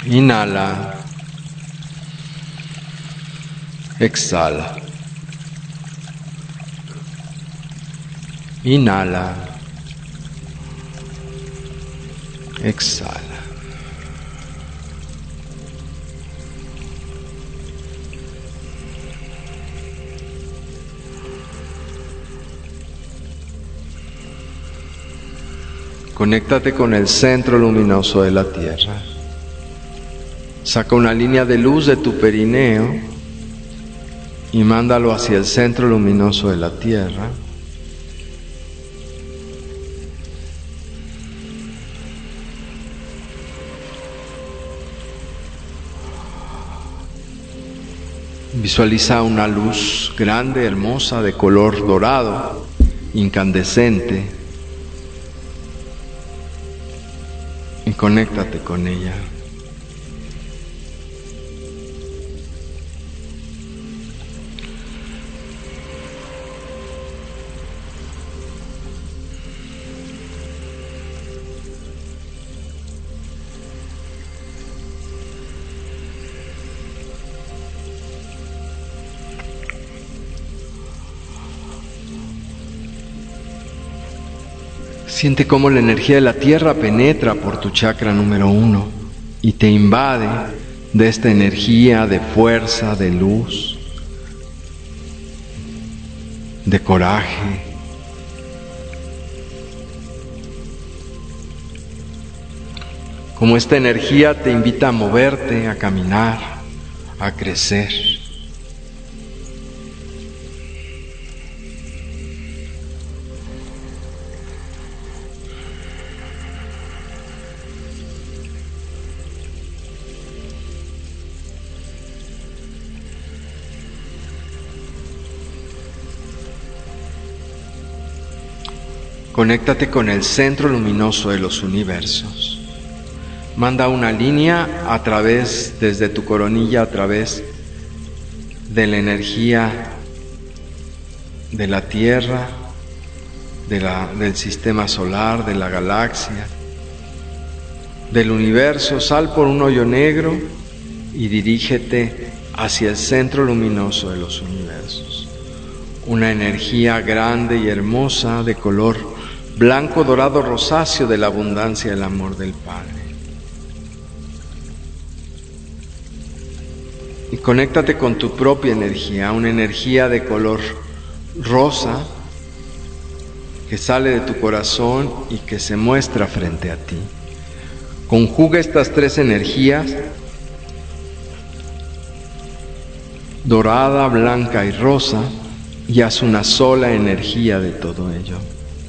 Inhala. Exhala. Inhala. Exhala. Conéctate con el centro luminoso de la Tierra. Saca una línea de luz de tu perineo y mándalo hacia el centro luminoso de la Tierra. Visualiza una luz grande, hermosa, de color dorado, incandescente, y conéctate con ella. Siente cómo la energía de la Tierra penetra por tu chakra número 1 y te invade de esta energía de fuerza, de luz, de coraje. Como esta energía te invita a moverte, a caminar, a crecer. Conéctate con el centro luminoso de los universos. Manda una línea desde tu coronilla, a través de la energía de la Tierra, del sistema solar, de la galaxia, del universo. Sal por un hoyo negro y dirígete hacia el centro luminoso de los universos. Una energía grande y hermosa de color blanco, dorado, rosáceo, de la abundancia del amor del Padre. Y conéctate con tu propia energía, una energía de color rosa que sale de tu corazón y que se muestra frente a ti. Conjuga estas tres energías, dorada, blanca y rosa, y haz una sola energía de todo ello.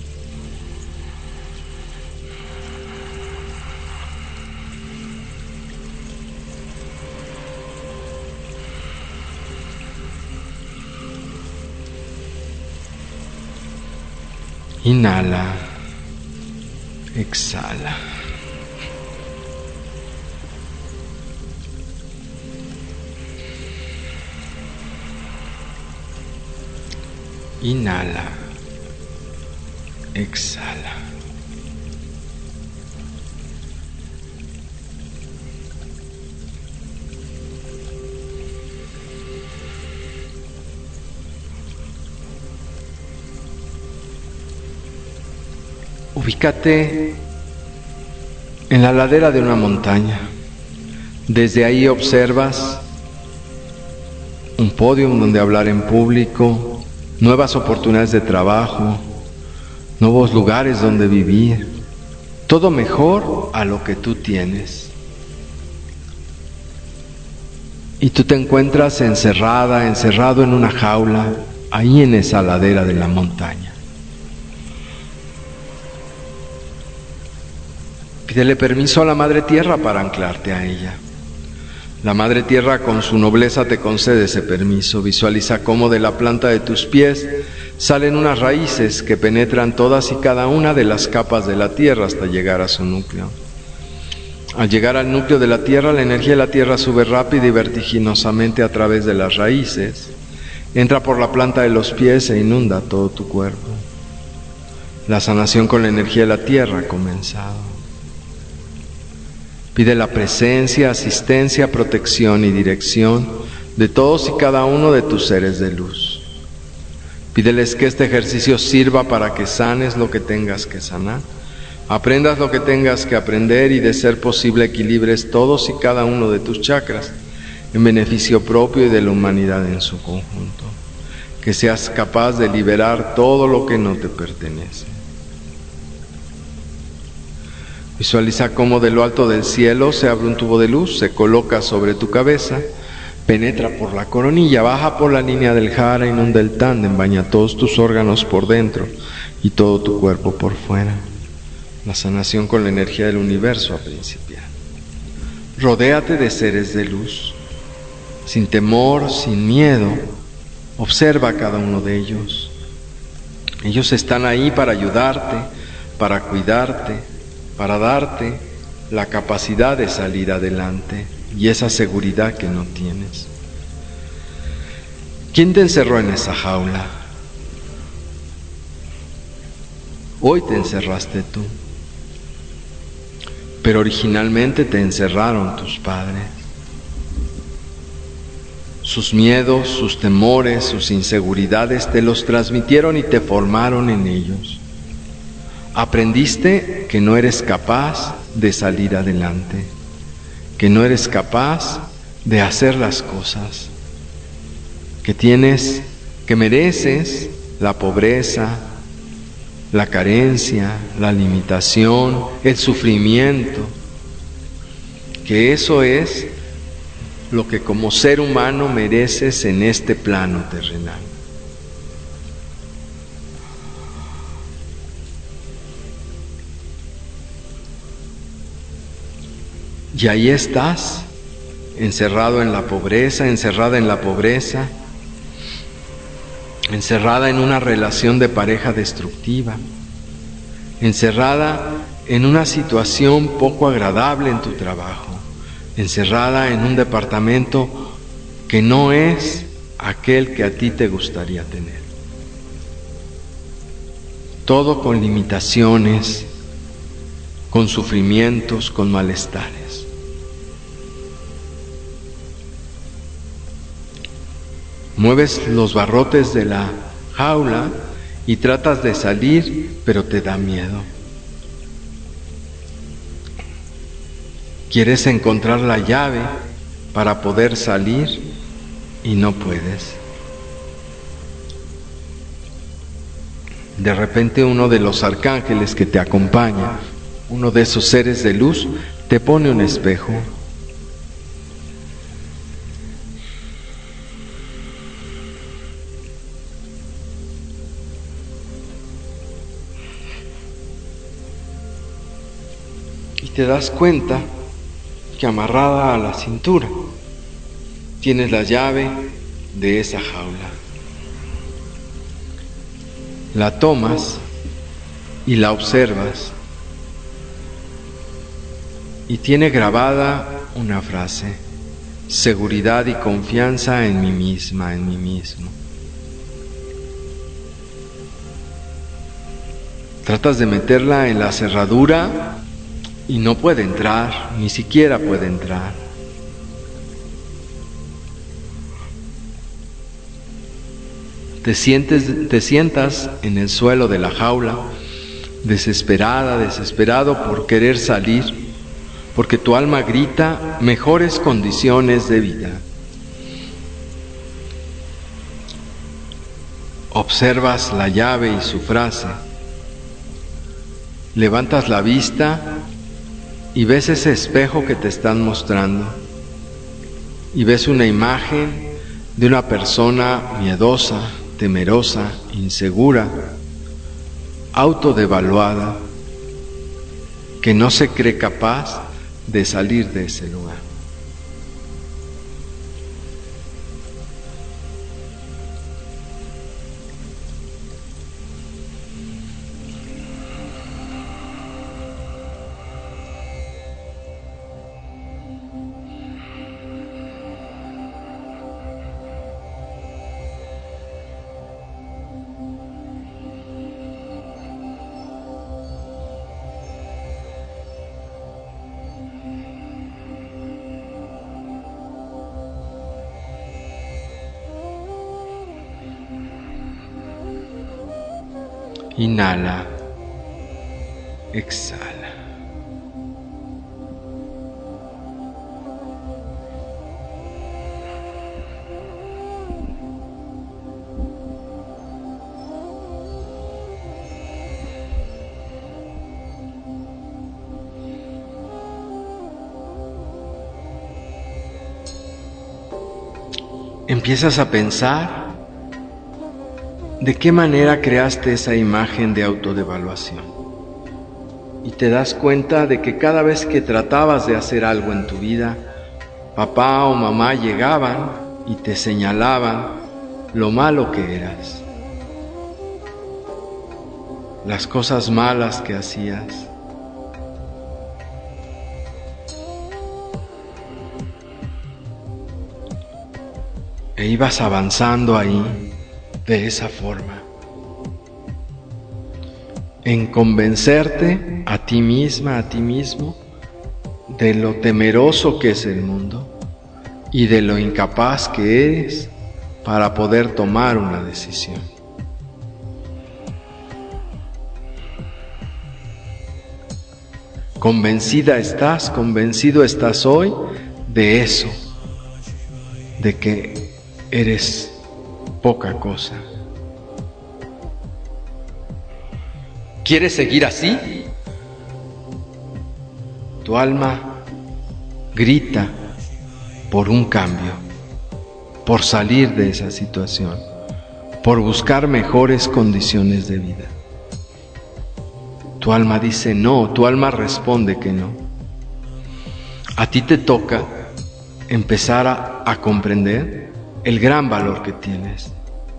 Inhala, exhala. Inhala, exhala. Ubícate en la ladera de una montaña. Desde ahí observas un podio donde hablar en público, nuevas oportunidades de trabajo, nuevos lugares donde vivir, todo mejor a lo que tú tienes. Y tú te encuentras encerrado en una jaula, ahí en esa ladera de la montaña. Pídele permiso a la Madre Tierra para anclarte a ella. La Madre Tierra con su nobleza te concede ese permiso. Visualiza cómo de la planta de tus pies salen unas raíces que penetran todas y cada una de las capas de la Tierra hasta llegar a su núcleo. Al llegar al núcleo de la Tierra, la energía de la Tierra sube rápida y vertiginosamente a través de las raíces, entra por la planta de los pies e inunda todo tu cuerpo. La sanación con la energía de la Tierra ha comenzado. Pide la presencia, asistencia, protección y dirección de todos y cada uno de tus seres de luz. Pídeles que este ejercicio sirva para que sanes lo que tengas que sanar, aprendas lo que tengas que aprender y, de ser posible, equilibres todos y cada uno de tus chakras en beneficio propio y de la humanidad en su conjunto. Que seas capaz de liberar todo lo que no te pertenece. Visualiza cómo de lo alto del cielo se abre un tubo de luz, se coloca sobre tu cabeza, penetra por la coronilla, baja por la línea del jara, inunda el tándem, baña todos tus órganos por dentro y todo tu cuerpo por fuera. La sanación con la energía del universo a principiar. Rodéate de seres de luz, sin temor, sin miedo. Observa a cada uno de ellos. Ellos están ahí para ayudarte, para cuidarte, para darte la capacidad de salir adelante y esa seguridad que no tienes. ¿Quién te encerró en esa jaula? Hoy te encerraste tú, pero originalmente te encerraron tus padres. Sus miedos, sus temores, sus inseguridades te los transmitieron y te formaron en ellos. Aprendiste que no eres capaz de salir adelante, que no eres capaz de hacer las cosas, que mereces la pobreza, la carencia, la limitación, el sufrimiento, que eso es lo que como ser humano mereces en este plano terrenal. Y ahí estás, encerrado en la pobreza, encerrada en la pobreza, encerrada en una relación de pareja destructiva, encerrada en una situación poco agradable en tu trabajo, encerrada en un departamento que no es aquel que a ti te gustaría tener. Todo con limitaciones, con sufrimientos, con malestares. Mueves los barrotes de la jaula y tratas de salir, pero te da miedo. Quieres encontrar la llave para poder salir y no puedes. De repente uno de los arcángeles que te acompaña, uno de esos seres de luz, te pone un espejo. Y te das cuenta que amarrada a la cintura tienes la llave de esa jaula. La tomas y la observas y tiene grabada una frase: seguridad y confianza en mí misma, en mí mismo. Tratas de meterla en la cerradura y no puede entrar, ni siquiera puede entrar. Te sientas en el suelo de la jaula, desesperado por querer salir, porque tu alma grita mejores condiciones de vida. Observas la llave y su frase. Levantas la vista y ves ese espejo que te están mostrando. Y ves una imagen de una persona miedosa, temerosa, insegura, autodevaluada, que no se cree capaz de salir de ese lugar. Inhala. Exhala. Empiezas a pensar de qué manera creaste esa imagen de autodevaluación. Y te das cuenta de que cada vez que tratabas de hacer algo en tu vida, papá o mamá llegaban y te señalaban lo malo que eras, las cosas malas que hacías. E ibas avanzando ahí de esa forma, en convencerte a ti misma, a ti mismo, de lo temeroso que es el mundo y de lo incapaz que eres para poder tomar una decisión. Convencido estás hoy de eso, de que eres poca cosa. ¿Quieres seguir así? Tu alma grita por un cambio, por salir de esa situación, por buscar mejores condiciones de vida. Tu alma dice no, tu alma responde que no. A ti te toca empezar a comprender el gran valor que tienes.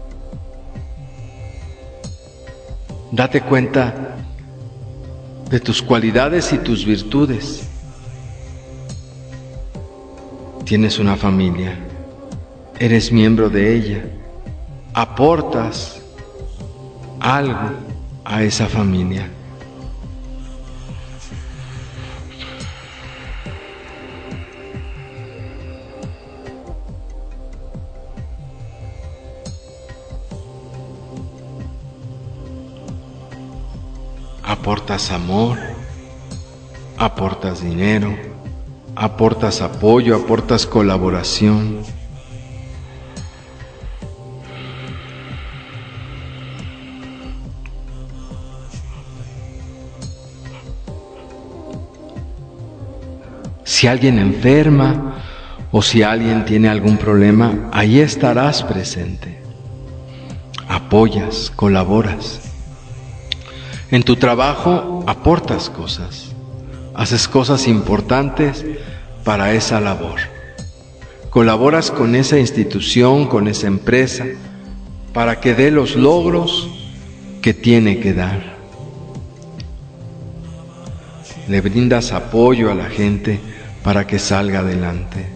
Date cuenta de tus cualidades y tus virtudes. Tienes una familia, eres miembro de ella, aportas algo a esa familia. Aportas amor, aportas dinero, aportas apoyo, aportas colaboración. Si alguien enferma o si alguien tiene algún problema, ahí estarás presente. Apoyas, colaboras. En tu trabajo aportas cosas, haces cosas importantes para esa labor. Colaboras con esa institución, con esa empresa, para que dé los logros que tiene que dar. Le brindas apoyo a la gente para que salga adelante.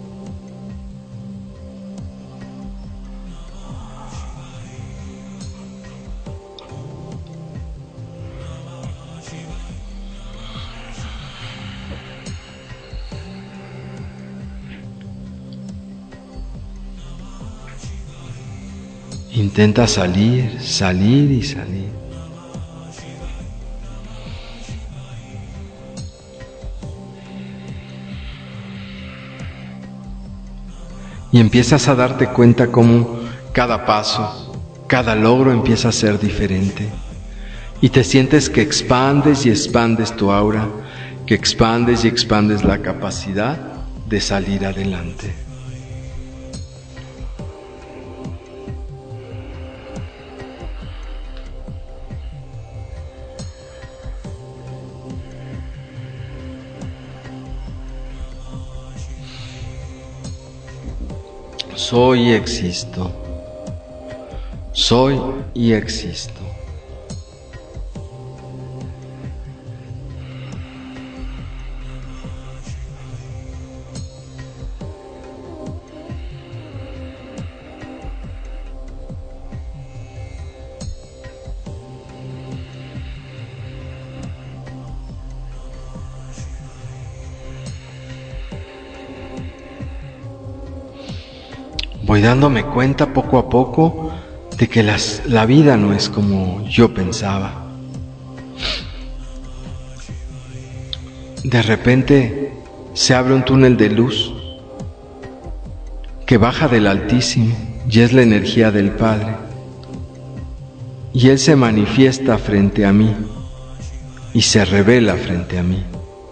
Intenta salir, salir y salir. Y empiezas a darte cuenta cómo cada paso, cada logro empieza a ser diferente. Y te sientes que expandes y expandes tu aura, que expandes y expandes la capacidad de salir adelante. Soy y existo. Soy y existo. Voy dándome cuenta poco a poco de que la vida no es como yo pensaba. De repente se abre un túnel de luz que baja del Altísimo y es la energía del Padre. Y Él se manifiesta frente a mí y se revela frente a mí.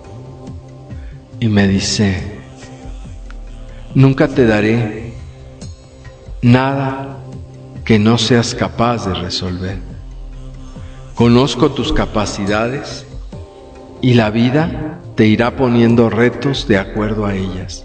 Y me dice: nunca te daré nada que no seas capaz de resolver. Conozco tus capacidades y la vida te irá poniendo retos de acuerdo a ellas.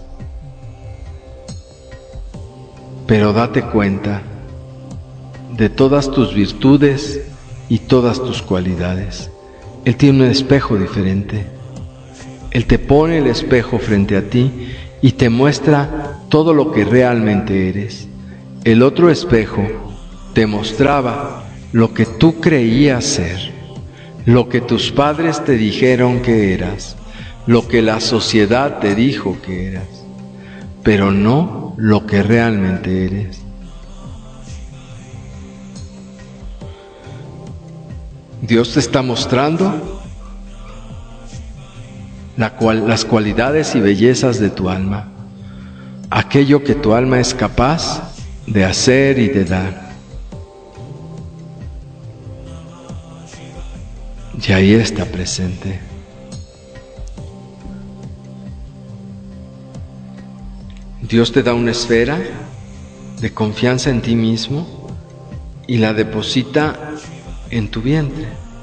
Pero date cuenta de todas tus virtudes y todas tus cualidades. Él tiene un espejo diferente. Él te pone el espejo frente a ti y te muestra todo lo que realmente eres. El otro espejo te mostraba lo que tú creías ser, lo que tus padres te dijeron que eras, lo que la sociedad te dijo que eras, pero no lo que realmente eres. Dios te está mostrando las cualidades y bellezas de tu alma, aquello que tu alma es capaz de hacer y de dar. Y ahí está presente. Dios te da una esfera de confianza en ti mismo y la deposita en tu vientre.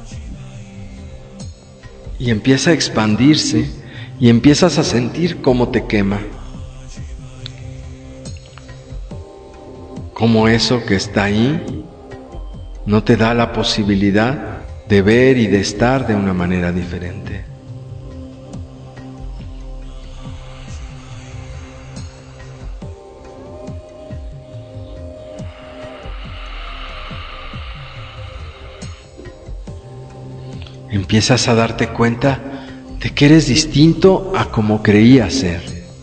Y empieza a expandirse y empiezas a sentir cómo te quema. Cómo eso que está ahí no te da la posibilidad de ver y de estar de una manera diferente. Empiezas a darte cuenta de que eres distinto a como creías ser,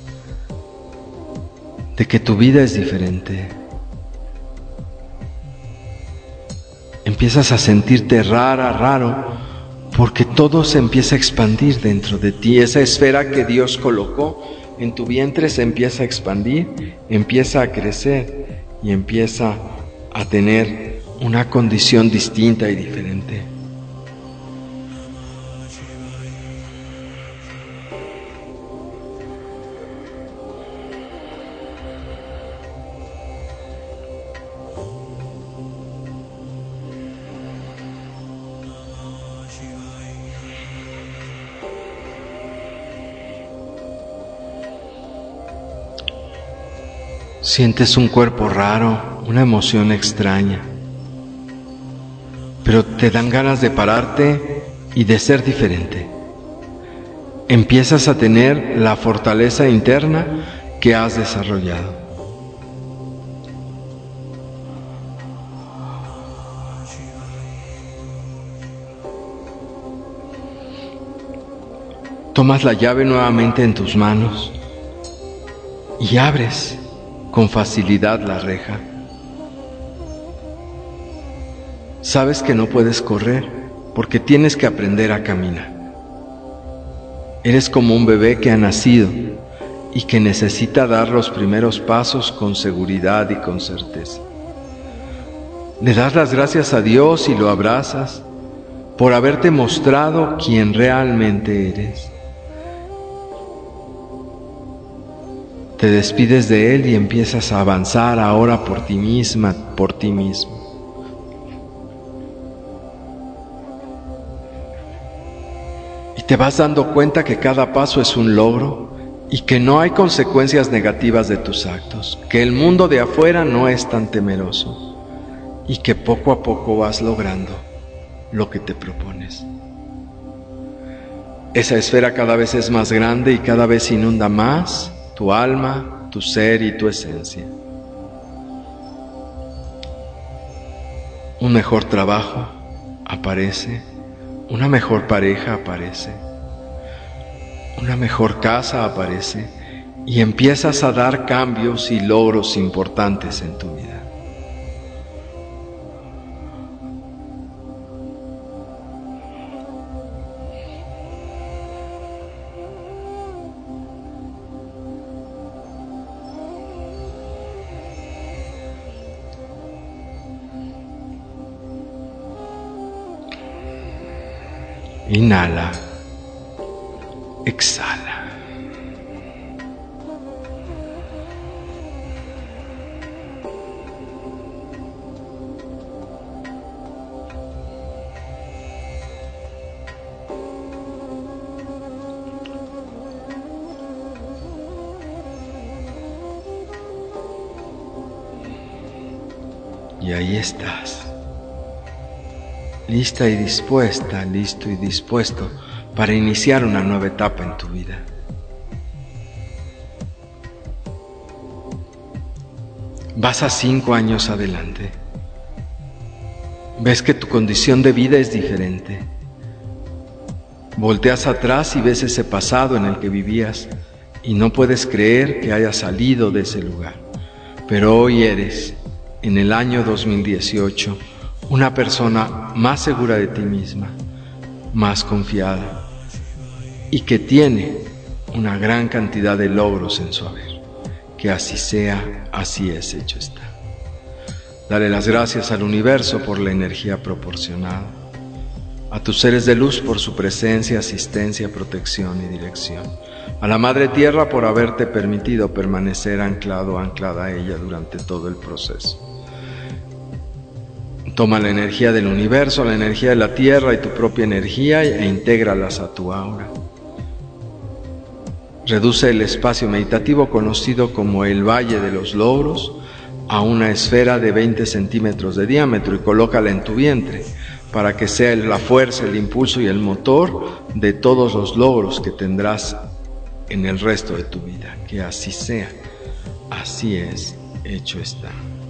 de que tu vida es diferente. Empiezas a sentirte raro, porque todo se empieza a expandir dentro de ti. Esa esfera que Dios colocó en tu vientre se empieza a expandir, empieza a crecer y empieza a tener una condición distinta y diferente. Sientes un cuerpo raro, una emoción extraña, pero te dan ganas de pararte y de ser diferente. Empiezas a tener la fortaleza interna que has desarrollado. Tomas la llave nuevamente en tus manos y abres con facilidad la reja. Sabes que no puedes correr porque tienes que aprender a caminar. Eres como un bebé que ha nacido y que necesita dar los primeros pasos con seguridad y con certeza. Le das las gracias a Dios y lo abrazas por haberte mostrado quién realmente eres. Te despides de Él y empiezas a avanzar ahora por ti misma, por ti mismo. Y te vas dando cuenta que cada paso es un logro y que no hay consecuencias negativas de tus actos, que el mundo de afuera no es tan temeroso y que poco a poco vas logrando lo que te propones. Esa esfera cada vez es más grande y cada vez inunda más tu alma, tu ser y tu esencia. Un mejor trabajo aparece, una mejor pareja aparece, una mejor casa aparece y empiezas a dar cambios y logros importantes en tu vida. Inhala. Exhala. Y ahí estás, lista y dispuesta, listo y dispuesto para iniciar una nueva etapa en tu vida. Vas a 5 años adelante. Ves que tu condición de vida es diferente. Volteas atrás y ves ese pasado en el que vivías y no puedes creer que hayas salido de ese lugar. Pero hoy eres, en el año 2018, una persona más segura de ti misma, más confiada y que tiene una gran cantidad de logros en su haber. Que así sea, así es, hecho está. Dale las gracias al universo por la energía proporcionada, a tus seres de luz por su presencia, asistencia, protección y dirección, a la Madre Tierra por haberte permitido permanecer anclado, anclada a ella durante todo el proceso. Toma la energía del universo, la energía de la Tierra y tu propia energía e intégralas a tu aura. Reduce el espacio meditativo conocido como el Valle de los Logros a una esfera de 20 centímetros de diámetro y colócala en tu vientre para que sea la fuerza, el impulso y el motor de todos los logros que tendrás en el resto de tu vida. Que así sea, así es, hecho está.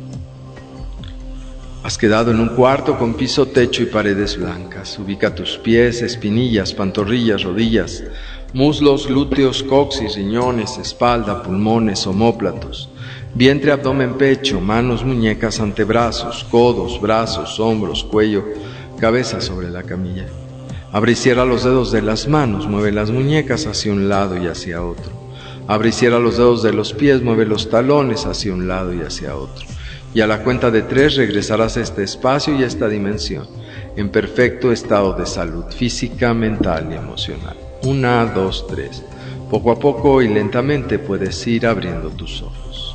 Has quedado en un cuarto con piso, techo y paredes blancas. Ubica tus pies, espinillas, pantorrillas, rodillas, muslos, glúteos, coxis, riñones, espalda, pulmones, omóplatos, vientre, abdomen, pecho, manos, muñecas, antebrazos, codos, brazos, hombros, cuello, cabeza sobre la camilla. Abre y cierra los dedos de las manos, mueve las muñecas hacia un lado y hacia otro. Abre y cierra los dedos de los pies, mueve los talones hacia un lado y hacia otro. Y a la cuenta de 3 regresarás a este espacio y a esta dimensión, en perfecto estado de salud física, mental y emocional. 1, 2, 3. Poco a poco y lentamente puedes ir abriendo tus ojos.